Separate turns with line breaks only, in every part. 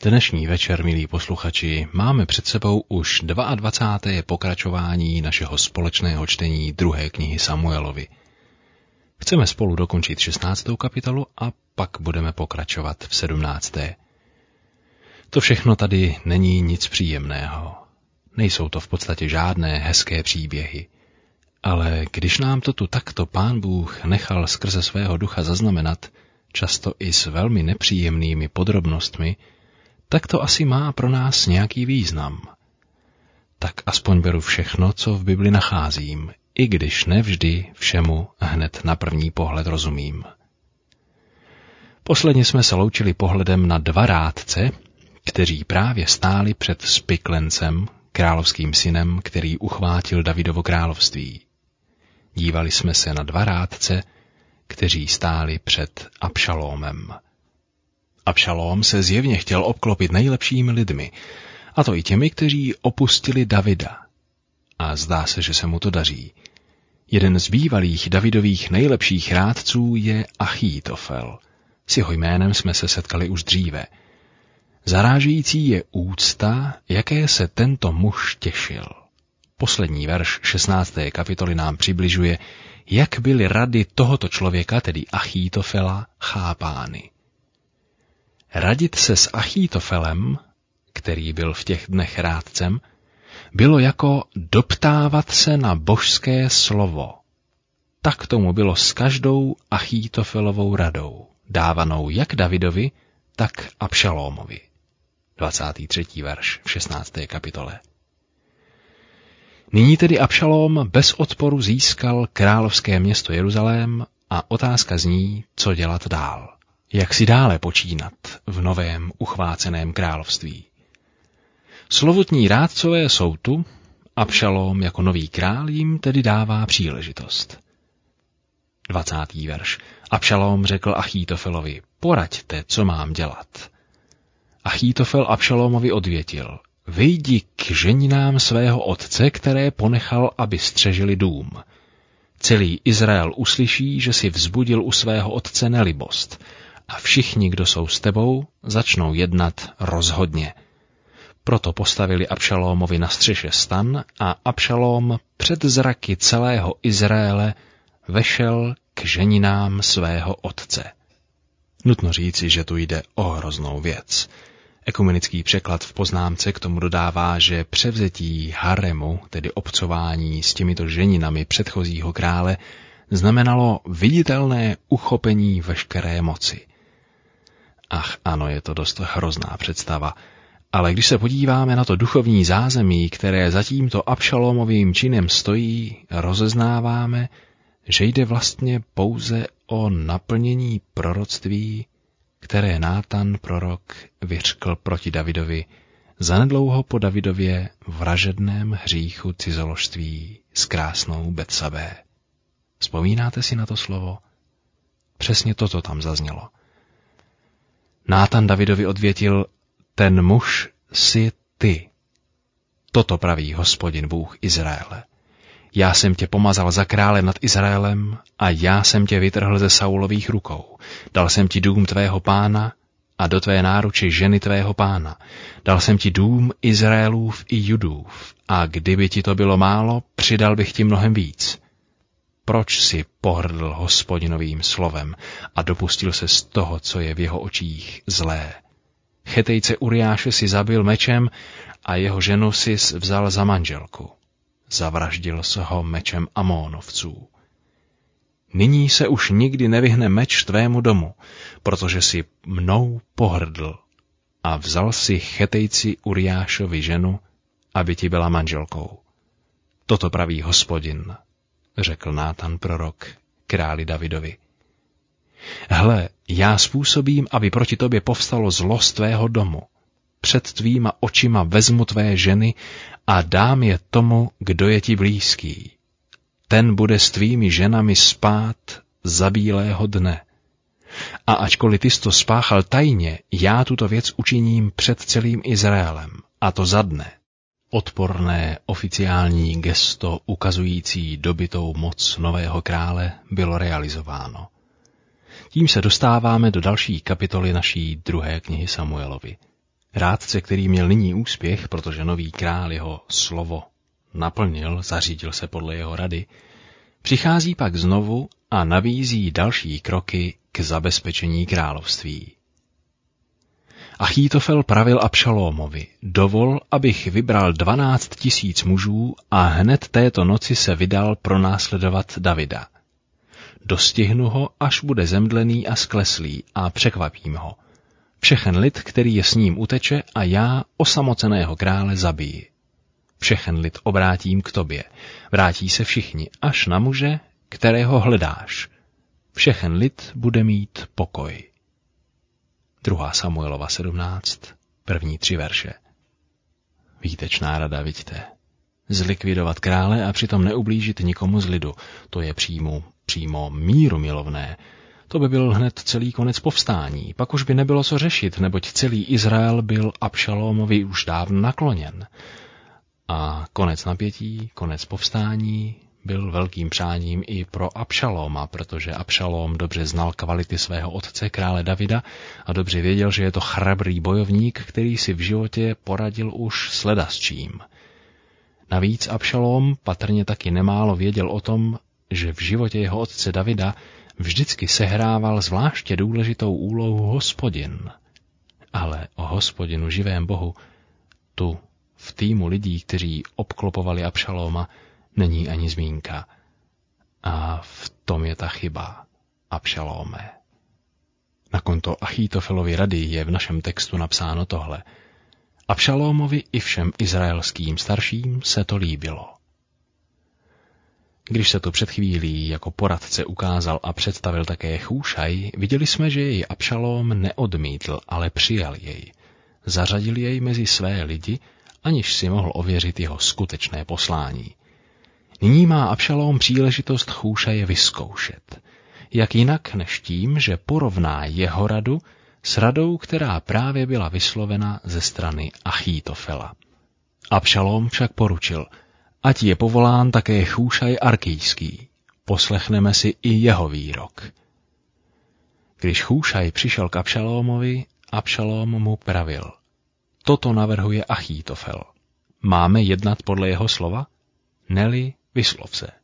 Dnešní večer, milí posluchači, máme před sebou už 22. pokračování našeho společného čtení 2. knihy Samuelovi. Chceme spolu dokončit 16. kapitolu a pak budeme pokračovat v 17. To všechno tady není nic příjemného. Nejsou to v podstatě žádné hezké příběhy. Ale když nám to tu takto Pán Bůh nechal skrze svého ducha zaznamenat, často i s velmi nepříjemnými podrobnostmi, tak to asi má pro nás nějaký význam. Tak aspoň beru všechno, co v Bibli nacházím, i když nevždy všemu hned na první pohled rozumím. Posledně jsme se loučili pohledem na 2 rádce, kteří právě stáli před Spiklencem, královským synem, který uchvátil Davidovo království. Dívali jsme se na 2 rádce, kteří stáli před Abšalómem. Abšalóm se zjevně chtěl obklopit nejlepšími lidmi, a to i těmi, kteří opustili Davida. A zdá se, že se mu to daří. Jeden z bývalých Davidových nejlepších rádců je Achítofel. S jeho jménem jsme se setkali už dříve. Zarážející je úcta, jaké se tento muž těšil. Poslední verš 16. kapitoly nám přibližuje, jak byly rady tohoto člověka, tedy Achítofela, chápány. Radit se s Achítofelem, který byl v těch dnech rádcem, bylo jako doptávat se na božské slovo. Tak tomu bylo s každou Achítofelovou radou, dávanou jak Davidovi, tak Abšalómovi. 23. verš v 16. kapitole. Nyní tedy Abšalóm bez odporu získal královské město Jeruzalém a otázka zní, co dělat dál. Jak si dále počínat v novém uchváceném království. Slovutní rádcové jsou tu, Abšalóm jako nový král jim tedy dává příležitost. 20. verš. Abšalóm řekl Achítofelovi, poraďte, co mám dělat. Achítofel Abšalómovi odvětil, vyjdi k ženinám svého otce, které ponechal, aby střežili dům. Celý Izrael uslyší, že si vzbudil u svého otce nelibost, a všichni, kdo jsou s tebou, začnou jednat rozhodně. Proto postavili Abšalómovi na střeše stan a Abšalóm před zraky celého Izraele vešel k ženinám svého otce. Nutno říci, že tu jde o hroznou věc. Ekumenický překlad v poznámce k tomu dodává, že převzetí haremu, tedy obcování s těmito ženinami předchozího krále, znamenalo viditelné uchopení veškeré moci. Ach ano, je to dost hrozná představa, ale když se podíváme na to duchovní zázemí, které za tímto Abšalómovým činem stojí, rozeznáváme, že jde vlastně pouze o naplnění proroctví, které Nátan prorok vyřkl proti Davidovi zanedlouho po Davidově vražedném hříchu cizoložství s krásnou Betsabé. Vzpomínáte si na to slovo? Přesně toto tam zaznělo. Nátan Davidovi odvětil, ten muž jsi ty. Toto praví Hospodin Bůh Izraele. Já jsem tě pomazal za krále nad Izraelem a já jsem tě vytrhl ze Saulových rukou. Dal jsem ti dům tvého pána a do tvé náruče ženy tvého pána. Dal jsem ti dům Izraelův i Judův a kdyby ti to bylo málo, přidal bych ti mnohem víc. Proč si pohrdl Hospodinovým slovem a dopustil se z toho, co je v jeho očích zlé? Chetejce Uriáše si zabil mečem a jeho ženu si vzal za manželku. Zavraždil se ho mečem Amónovců. Nyní se už nikdy nevyhne meč tvému domu, protože si mnou pohrdl a vzal si Chetejci Uriášovi ženu, aby ti byla manželkou. Toto praví Hospodin, řekl Nátan prorok králi Davidovi. Hle, já způsobím, aby proti tobě povstalo zlo z tvého domu. Před tvýma očima vezmu tvé ženy a dám je tomu, kdo je ti blízký. Ten bude s tvými ženami spát za bílého dne. A ačkoliv ty jsi to spáchal tajně, já tuto věc učiním před celým Izraelem, a to za dne. Odporné oficiální gesto ukazující dobytou moc nového krále bylo realizováno. Tím se dostáváme do další kapitoly naší 2. knihy Samuelovi. Rádce, který měl nyní úspěch, protože nový král jeho slovo naplnil, zařídil se podle jeho rady, přichází pak znovu a nabízí další kroky k zabezpečení království. Achítofel pravil Abšalómovi: dovol, abych vybral 12 000 mužů a hned této noci se vydal pronásledovat Davida. Dostihnu ho, až bude zemdlený a skleslý, a překvapím ho. Všechen lid, který je s ním, uteče a já osamoceného krále zabiji. Všechen lid obrátím k tobě. Vrátí se všichni, až na muže, kterého hledáš. Všechen lid bude mít pokoj. 2. Samuelova 17, první 3 verše. Výtečná rada, vidíte. Zlikvidovat krále a přitom neublížit nikomu z lidu, to je přímo mírumilovné. To by byl hned celý konec povstání, pak už by nebylo co řešit, neboť celý Izrael byl Abšalómovi už dávno nakloněn. A konec napětí, konec povstání byl velkým přáním i pro Abšalóma, protože Abšalóm dobře znal kvality svého otce, krále Davida, a dobře věděl, že je to chrabrý bojovník, který si v životě poradil už s ledasčím. Navíc Abšalóm patrně taky nemálo věděl o tom, že v životě jeho otce Davida vždycky sehrával zvláště důležitou úlohu Hospodin. Ale o Hospodinu, živém Bohu, tu v týmu lidí, kteří obklopovali Abšalóma, není ani zmínka. A v tom je ta chyba, Abšalóme. Na konto Achítofelovy rady je v našem textu napsáno tohle. Abšalómovi i všem izraelským starším se to líbilo. Když se to před chvílí jako poradce ukázal a představil také Chúšaj, viděli jsme, že jej Abšalóm neodmítl, ale přijal jej. Zařadil jej mezi své lidi, aniž si mohl ověřit jeho skutečné poslání. Nyní má Abšalóm příležitost Chúšaje vyzkoušet. Jak jinak než tím, že porovná jeho radu s radou, která právě byla vyslovena ze strany Achítofela. Abšalóm však poručil: ať je povolán také Chúšaj Arkijský. Poslechneme si i jeho výrok. Když Chúšaj přišel k Abšalómovi, Abšalóm mu pravil: toto navrhuje Achítofel. Máme jednat podle jeho slova? Neli, vyslov se.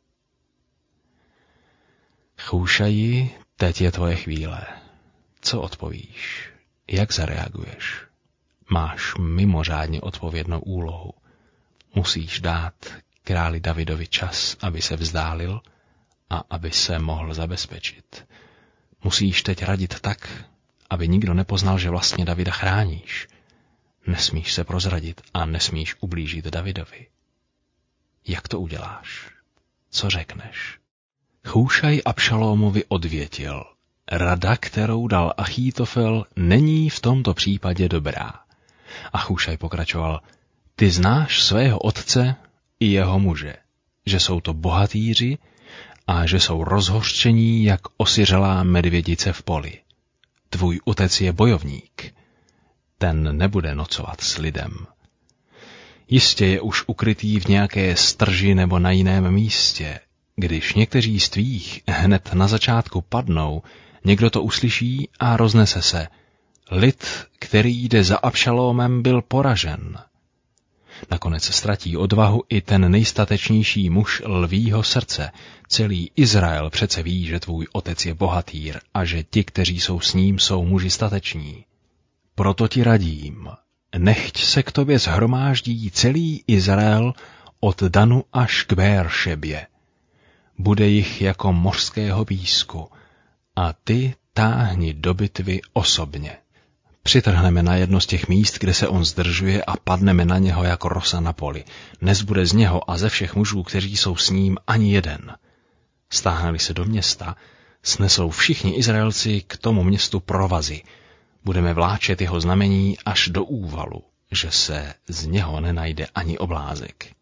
Chúšaji, teď je tvoje chvíle. Co odpovíš? Jak zareaguješ? Máš mimořádně odpovědnou úlohu. Musíš dát králi Davidovi čas, aby se vzdálil a aby se mohl zabezpečit. Musíš teď radit tak, aby nikdo nepoznal, že vlastně Davida chráníš. Nesmíš se prozradit a nesmíš ublížit Davidovi. Jak to uděláš? Co řekneš? Chúšaj Abšalómovi odvětil: rada, kterou dal Achítofel, není v tomto případě dobrá. A Chúšaj pokračoval: ty znáš svého otce i jeho muže, že jsou to bohatýři a že jsou rozhořčení jak osiřelá medvědice v poli. Tvůj otec je bojovník. Ten nebude nocovat s lidem. Jistě je už ukrytý v nějaké strži nebo na jiném místě. Když někteří z tvých hned na začátku padnou, někdo to uslyší a roznese se: lid, který jde za Abšalómem, byl poražen. Nakonec ztratí odvahu i ten nejstatečnější muž lvího srdce. Celý Izrael přece ví, že tvůj otec je bohatýr a že ti, kteří jsou s ním, jsou muži stateční. Proto ti radím, nechť se k tobě shromáždí celý Izrael od Danu až k Béeršebě. Bude jich jako mořského písku a ty táhni do bitvy osobně. Přitrhneme na jedno z těch míst, kde se on zdržuje, a padneme na něho jako rosa na poli. Nezbude z něho a ze všech mužů, kteří jsou s ním, ani jeden. Stáhne-li se do města, snesou všichni Izraelci k tomu městu provazy. Budeme vláčet jeho znamení až do úvalu, že se z něho nenajde ani oblázek.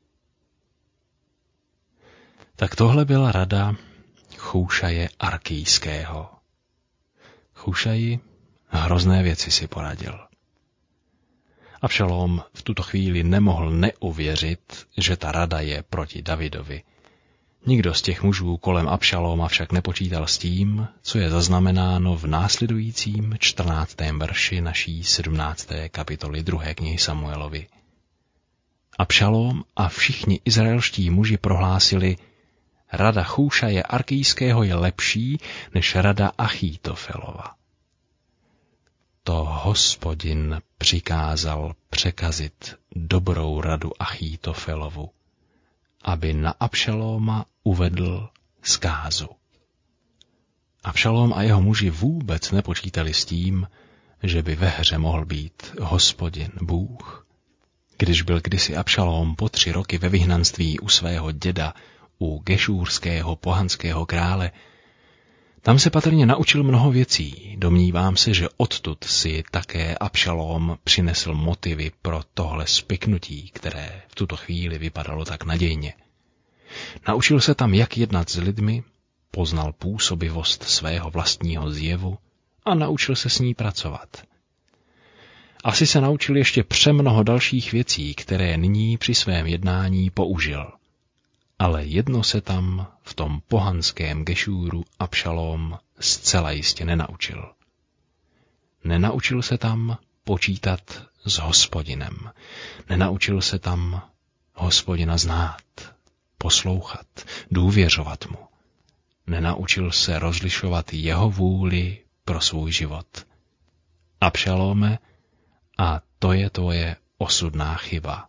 Tak tohle byla rada Chúšaje Arkijského. Chúšaji hrozné věci si poradil. Abšalóm v tuto chvíli nemohl neuvěřit, že ta rada je proti Davidovi. Nikdo z těch mužů kolem Abšalóma však nepočítal s tím, co je zaznamenáno v následujícím 14. verši naší 17. kapitoly 2. knihy Samuelovi. Abšalóm a všichni izraelští muži prohlásili: rada Chúšaje Arkijského je lepší než rada Achítofelova. To Hospodin přikázal překazit dobrou radu Achítofelovu, aby na Abšalóma uvedl zkázu. Abšalóm a jeho muži vůbec nepočítali s tím, že by ve hře mohl být Hospodin Bůh. Když byl kdysi Abšalóm po 3 roky ve vyhnanství u svého děda, u gešúrského pohanského krále, tam se patrně naučil mnoho věcí. Domnívám se, že odtud si také Abšalóm přinesl motivy pro tohle spiknutí, které v tuto chvíli vypadalo tak nadějně. Naučil se tam, jak jednat s lidmi, poznal působivost svého vlastního zjevu a naučil se s ní pracovat. Asi se naučil ještě přemnoho dalších věcí, které nyní při svém jednání použil. Ale jedno se tam v tom pohanském Gešúru Abšalóm zcela jistě nenaučil. Nenaučil se tam počítat s Hospodinem. Nenaučil se tam Hospodina znát, poslouchat, důvěřovat mu. Nenaučil se rozlišovat jeho vůli pro svůj život. Abšalóme, a to je tvoje osudná chyba.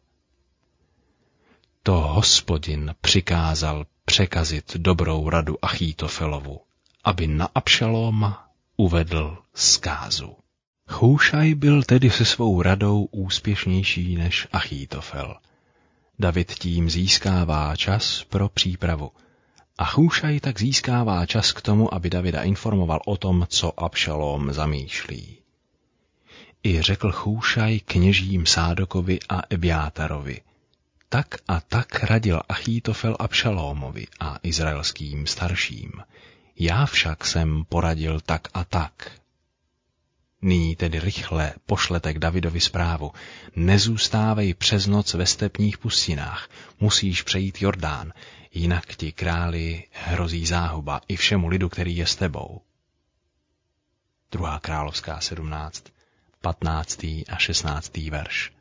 To Hospodin přikázal překazit dobrou radu Achítofelovu, aby na Abšalóma uvedl zkázu. Chúšaj byl tedy se svou radou úspěšnější než Achítofel. David tím získává čas pro přípravu. A Chúšaj tak získává čas k tomu, aby Davida informoval o tom, co Abšalóm zamýšlí. I řekl Chúšaj kněžím Sádokovi a Ebjátarovi: tak a tak radil Achítofel Abšalómovi a izraelským starším. Já však jsem poradil tak a tak. Nyní tedy rychle pošlete k Davidovi zprávu: nezůstávej přes noc ve stepních pustinách, musíš přejít Jordán, jinak ti králi hrozí záhuba i všemu lidu, který je s tebou. 2. královská 17, 15. a 16. verš.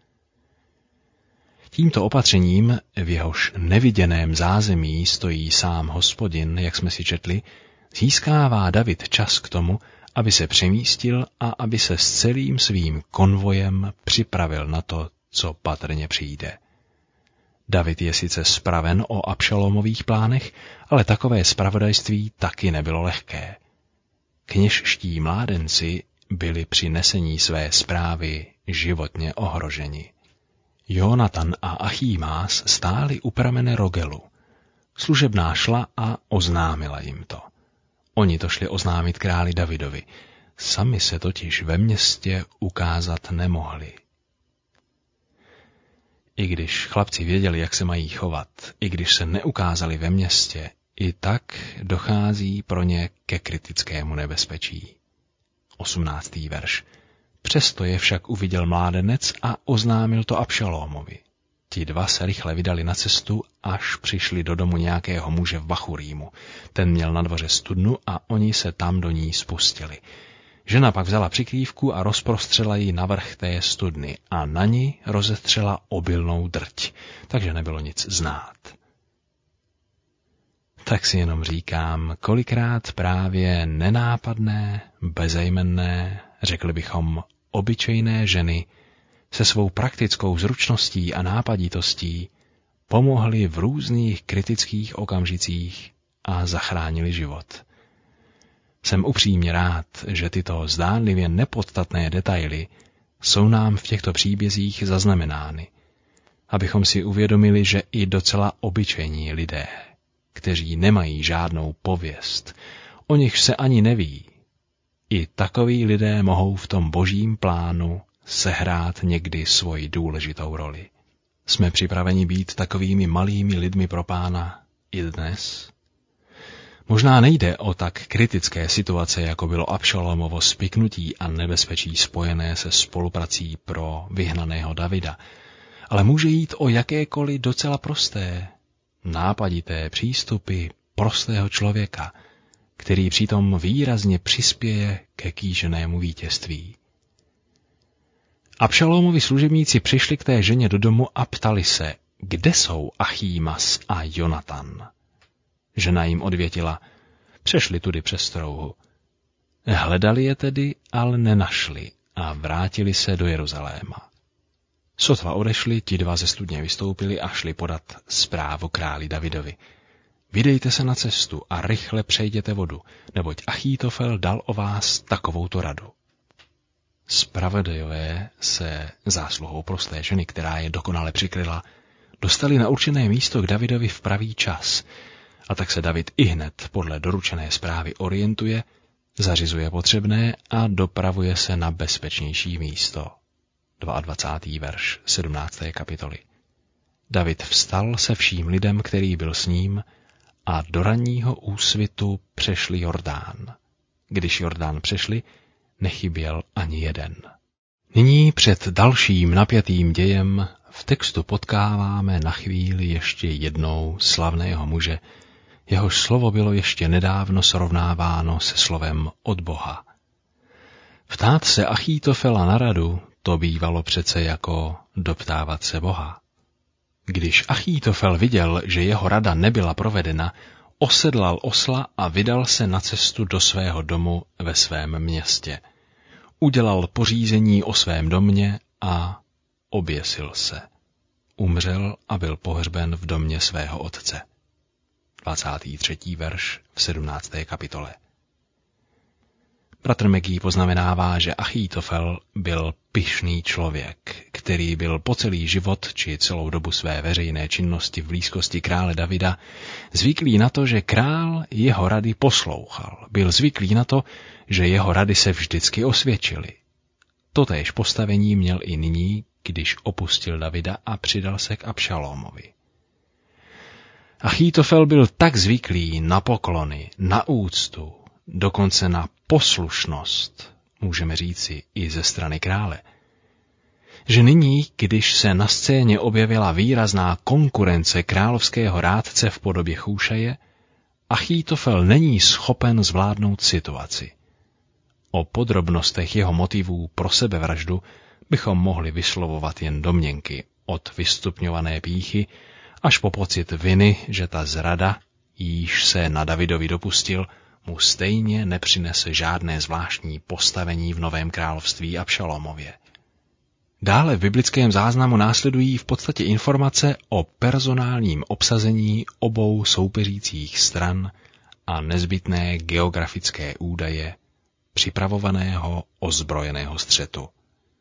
Tímto opatřením, v jehož neviděném zázemí stojí sám Hospodin, jak jsme si četli, získává David čas k tomu, aby se přemístil a aby se s celým svým konvojem připravil na to, co patrně přijde. David je sice spraven o Abšalómových plánech, ale takové zpravodajství taky nebylo lehké. Kněžští mládenci byli při nesení své zprávy životně ohroženi. Jónatan a Achímás stáli u pramene Rogelu. Služebná šla a oznámila jim to. Oni to šli oznámit králi Davidovi. Sami se totiž ve městě ukázat nemohli. I když chlapci věděli, jak se mají chovat, i když se neukázali ve městě, i tak dochází pro ně ke kritickému nebezpečí. 18. verš. Přesto je však uviděl mládenec a oznámil to Abšalómovi. Ti dva se rychle vydali na cestu, až přišli do domu nějakého muže v Bachurímu. Ten měl na dvoře studnu a oni se tam do ní spustili. Žena pak vzala přikrývku a rozprostřela ji na vrch té studny a na ní rozetřela obilnou drť, takže nebylo nic znát. Tak si jenom říkám, kolikrát právě nenápadné, bezejmenné, řekli bychom obyčejné ženy se svou praktickou zručností a nápaditostí pomohly v různých kritických okamžicích a zachránili život. Jsem upřímně rád, že tyto zdánlivě nepodstatné detaily jsou nám v těchto příbězích zaznamenány, abychom si uvědomili, že i docela obyčejní lidé, kteří nemají žádnou pověst, o nich se ani neví, i takoví lidé mohou v tom božím plánu sehrát někdy svoji důležitou roli. Jsme připraveni být takovými malými lidmi pro Pána i dnes? Možná nejde o tak kritické situace, jako bylo Abšalómovo spiknutí a nebezpečí spojené se spoluprací pro vyhnaného Davida, ale může jít o jakékoliv docela prosté, nápadité přístupy prostého člověka, který přitom výrazně přispěje ke kýženému vítězství. Abšalómovi služebníci přišli k té ženě do domu a ptali se, kde jsou Achímas a Jonatan. Žena jim odvětila, přešli tudy přes strouhu. Hledali je tedy, ale nenašli a vrátili se do Jeruzaléma. Sotva odešli, ti dva ze studně vystoupili a šli podat zprávu králi Davidovi. Vydejte se na cestu a rychle přejděte vodu, neboť Achítofel dal o vás takovouto radu. Zpravodajové se zásluhou prosté ženy, která je dokonale přikryla, dostali na určené místo k Davidovi v pravý čas, a tak se David ihned podle doručené zprávy orientuje, zařizuje potřebné a dopravuje se na bezpečnější místo. 22. verš 17. kapitoly. David vstal se vším lidem, který byl s ním, a do ranního úsvitu přešli Jordán. Když Jordán přešli, nechyběl ani jeden. Nyní před dalším napjatým dějem v textu potkáváme na chvíli ještě jednou slavného muže, jehož slovo bylo ještě nedávno srovnáváno se slovem od Boha. Ptát se Achítofela na radu, to bývalo přece jako doptávat se Boha. Když Achítofel viděl, že jeho rada nebyla provedena, osedlal osla a vydal se na cestu do svého domu ve svém městě. Udělal pořízení o svém domě a oběsil se. Umřel a byl pohřben v domě svého otce. 23. verš v 17. kapitole. Bratr Megí poznamenává, že Achítofel byl pyšný člověk, který byl po celý život či celou dobu své veřejné činnosti v blízkosti krále Davida zvyklý na to, že král jeho rady poslouchal. Byl zvyklý na to, že jeho rady se vždycky osvědčily. Totéž postavení měl i nyní, když opustil Davida a přidal se k Abšalómovi. Achítofel byl tak zvyklý na poklony, na úctu, dokonce na poslušnost, můžeme říci i ze strany krále, že nyní, když se na scéně objevila výrazná konkurence královského rádce v podobě Chúšaje, Achítofel není schopen zvládnout situaci. O podrobnostech jeho motivů pro sebevraždu bychom mohli vyslovovat jen domněnky, od vystupňované pýchy až po pocit viny, že ta zrada, jíž se na Davidovi dopustil, mu stejně nepřinese žádné zvláštní postavení v Novém království Abšalómově. Dále v biblickém záznamu následují v podstatě informace o personálním obsazení obou soupeřících stran a nezbytné geografické údaje připravovaného ozbrojeného střetu.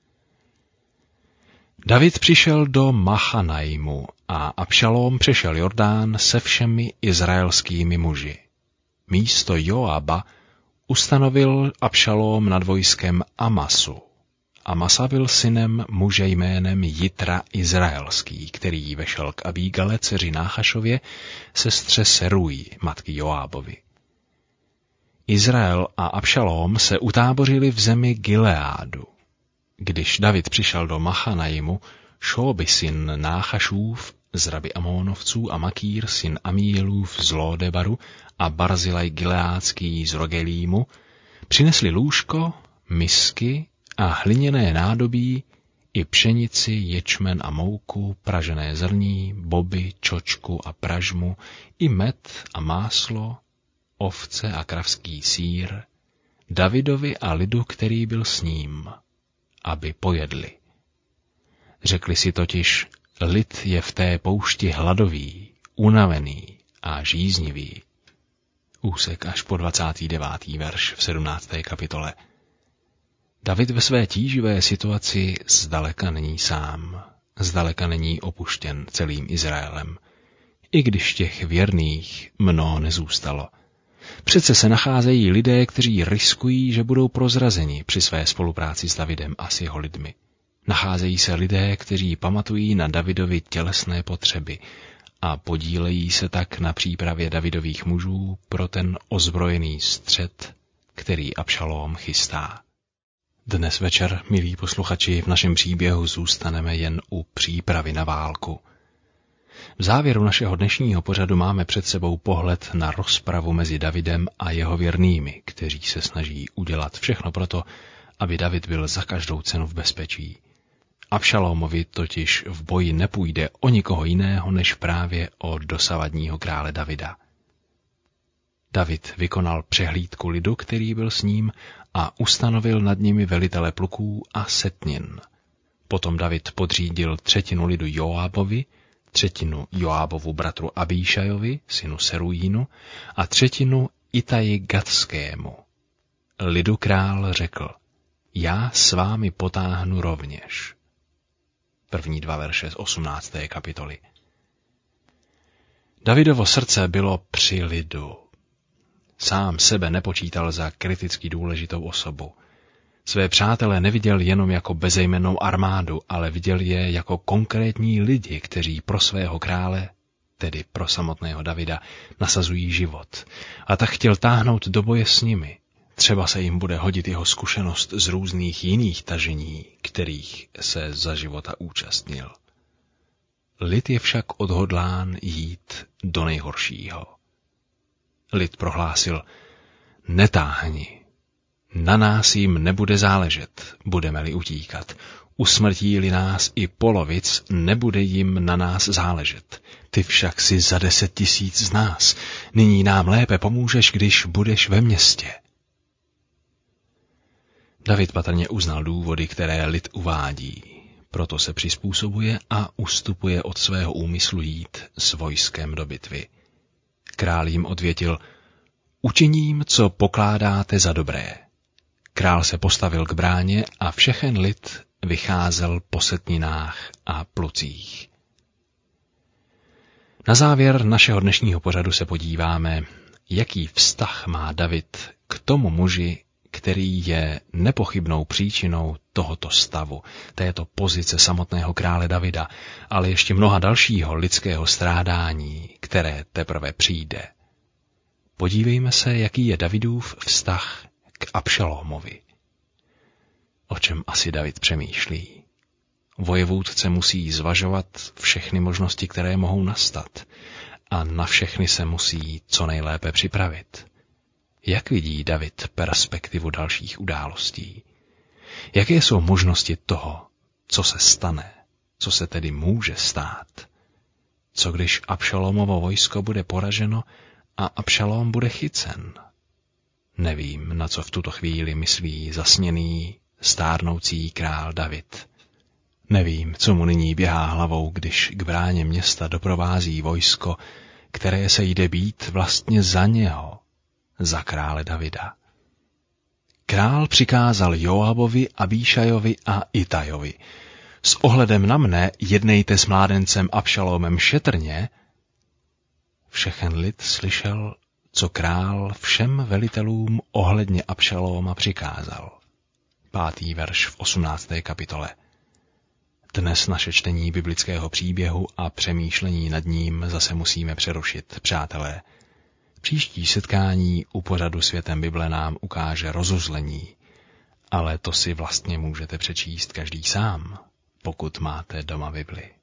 David přišel do Machanaimu a Abšalóm přešel Jordán se všemi izraelskými muži. Místo Joaba ustanovil Abšalóm nad vojskem Amasu. Amasa byl synem muže jménem Jitra Izraelský, který vešel k Abígale, dceři Náchašově, sestře Seruji, matky Joábovi. Izrael a Abšalóm se utábořili v zemi Gileádu. Když David přišel do Machanaimu, Šóby syn Náchašův z Raby Amónovců a Makír syn Amíjelův z Lódebaru a Barzilaj Gileádský z Rogelímu přinesli lůžko, misky a hliněné nádobí i pšenici, ječmen a mouku, pražené zrní, boby, čočku a pražmu, i med a máslo, ovce a kravský sýr, Davidovi a lidu, který byl s ním, aby pojedli. Řekli si totiž, lid je v té poušti hladový, unavený a žíznivý. Úsek až po 29. verš v 17. kapitole. David ve své tíživé situaci zdaleka není sám, zdaleka není opuštěn celým Izraelem, i když těch věrných mnoho nezůstalo. Přece se nacházejí lidé, kteří riskují, že budou prozrazeni při své spolupráci s Davidem a s jeho lidmi. Nacházejí se lidé, kteří pamatují na Davidovi tělesné potřeby a podílejí se tak na přípravě Davidových mužů pro ten ozbrojený střet, který Abšalóm chystá. Dnes večer, milí posluchači, v našem příběhu zůstaneme jen u přípravy na válku. V závěru našeho dnešního pořadu máme před sebou pohled na rozpravu mezi Davidem a jeho věrnými, kteří se snaží udělat všechno proto, aby David byl za každou cenu v bezpečí. Abšalómovi totiž v boji nepůjde o nikoho jiného, než právě o dosavadního krále Davida. David vykonal přehlídku lidu, který byl s ním, a ustanovil nad nimi velitele pluků a setnin. Potom David podřídil 1/3 lidu Joábovi, 1/3 Joábovu bratru Abíšajovi, synu Serujínu, a 1/3 Itaji Gatskému. Lidu král řekl: Já s vámi potáhnu rovněž. První 2 verše z 18. kapitoly. Davidovo srdce bylo při lidu. Sám sebe nepočítal za kriticky důležitou osobu. Své přátele neviděl jenom jako bezejmennou armádu, ale viděl je jako konkrétní lidi, kteří pro svého krále, tedy pro samotného Davida, nasazují život. A tak chtěl táhnout do boje s nimi. Třeba se jim bude hodit jeho zkušenost z různých jiných tažení, kterých se za života účastnil. Lid je však odhodlán jít do nejhoršího. Lid prohlásil: Netáhni. Na nás jim nebude záležet, budeme-li utíkat. Usmrtí-li nás i polovic, nebude jim na nás záležet. Ty však si za 10 000 z nás. Nyní nám lépe pomůžeš, když budeš ve městě. David patrně uznal důvody, které lid uvádí. Proto se přizpůsobuje a ustupuje od svého úmyslu jít s vojskem do bitvy. Král jim odvětil: Učiním, co pokládáte za dobré. Král se postavil k bráně a všechen lid vycházel po setninách a plucích. Na závěr našeho dnešního pořadu se podíváme, jaký vztah má David k tomu muži, který je nepochybnou příčinou tohoto stavu, této pozice samotného krále Davida, ale ještě mnoha dalšího lidského strádání, které teprve přijde. Podívejme se, jaký je Davidův vztah k Abšalómovi. O čem asi David přemýšlí? Vojevůdce musí zvažovat všechny možnosti, které mohou nastat, a na všechny se musí co nejlépe připravit. Jak vidí David perspektivu dalších událostí? Jaké jsou možnosti toho, co se stane, co se tedy může stát? Co když Abšalómovo vojsko bude poraženo a Abšalóm bude chycen? Nevím, na co v tuto chvíli myslí zasněný, stárnoucí král David. Nevím, co mu nyní běhá hlavou, když k bráně města doprovází vojsko, které se jde být vlastně za něho, za krále Davida. Král přikázal Joábovi, Abíšajovi a Itajovi: S ohledem na mne jednejte s mládencem Abšalómem šetrně. Všechen lid slyšel, co král všem velitelům ohledně Abšalóma přikázal. 5. verš v 18. kapitole. Dnes naše čtení biblického příběhu a přemýšlení nad ním zase musíme přerušit, přátelé. Příští setkání u pořadu Světem Bible nám ukáže rozuzlení, ale to si vlastně můžete přečíst každý sám, pokud máte doma Bibli.